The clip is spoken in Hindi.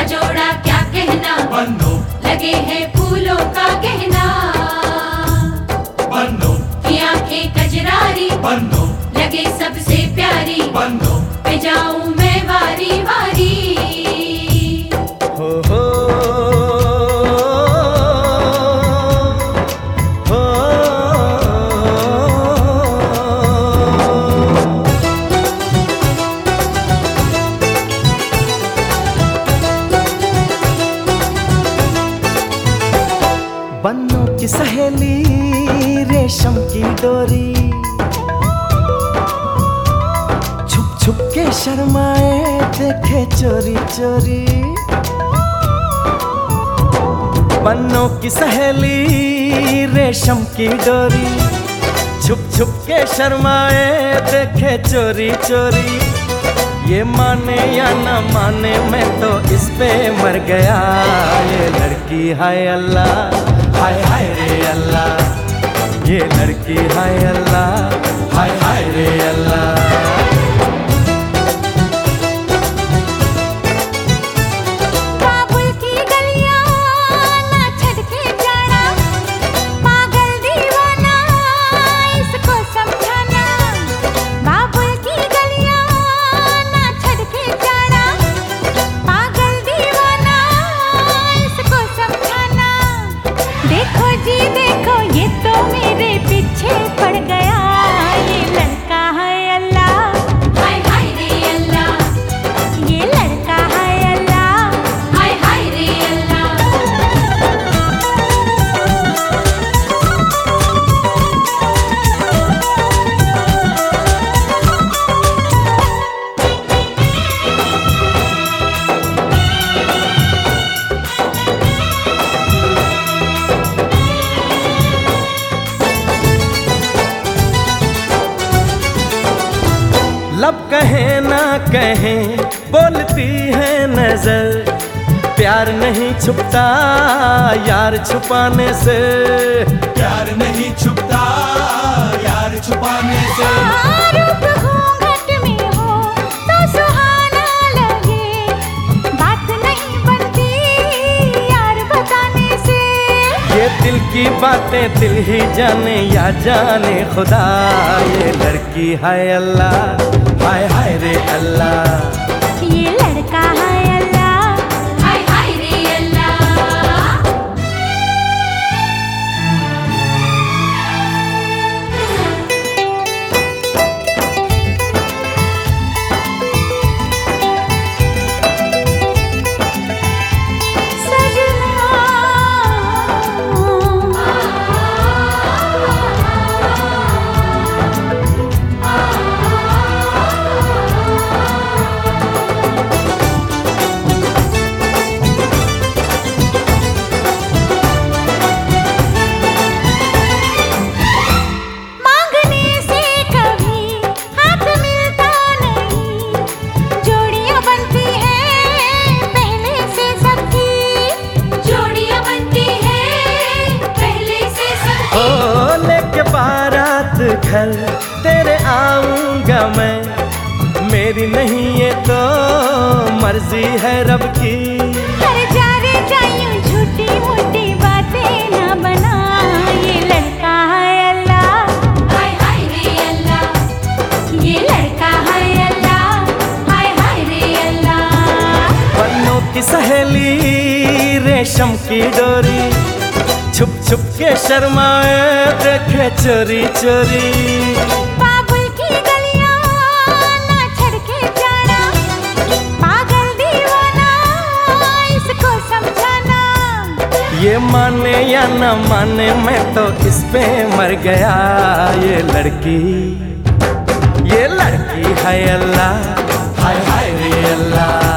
इनका जोड़ा क्या कहना, बन्नो लगे हैं फूलों का गहना। बन्नो की आंखें कजरारी, बन्नो लगे सबसे प्यारी। बन्नो पे जाऊं मैं वारी वारी। हो हो हो बन्नों की सहेली रेशम की डोरी, छुप छुप के शर्माए देखे चोरी चोरी। बन्नों की सहेली रेशम की डोरी, छुप छुप के शर्माए देखे चोरी चोरी। ये माने या न माने मैं तो इस पे मर गया। ये लड़की हाय अल्लाह, हाय हाय रे अल्लाह। ये लड़की हाय अल्लाह, हाय हाय रे अल्लाह। देखो जी देखो ये तो मेरे पीछे पड़ गया। ये लड़का है अल्लाह, हाय हाय रे अल्लाह। ये लड़का है अल्लाह, हाय हाय रे अल्लाह। लब कहे ना कहे बोलती है नजर, प्यार नहीं छुपता यार छुपाने से। प्यार नहीं छुपता यार छुपाने से। रूप घूंघट में हो तो सुहाना लगे, बात नहीं बनती यार बताने से। ये दिल की बातें दिल ही जाने या जाने खुदा। ये लड़की हाय अल्लाह, हाय हाय रे अल्लाह। ये लड़का है अल्लाह, हाय हाय रे अल्लाह। मांगने से कभी हाथ मिलता नहीं, जोड़ियां बनती हैं पहले से सबकी। जोड़ियां बनती हैं पहले से सबकी। ओ लेके बारात घर तेरे आऊंगा मैं, मेरी नहीं ये तो मर्जी है रब की। हर जा रे जायूं झूठी मूठी बातें ना बना। ये लड़का है अल्लाह, हाय हाय रे अल्लाह। ये लड़का है अल्लाह, हाय हाय रे अल्लाह। बन्नों की सहेली रेशम की डोरी, छुप छुप के शर्माए देखे चोरी चोरी। बाबुल की गलियां ना छड़ के जाना, पागल दीवाना इसको समझाना। ये माने या न माने मैं तो इस पे मर गया। ये लड़की है अल्लाह, हाय हाय रे अल्लाह।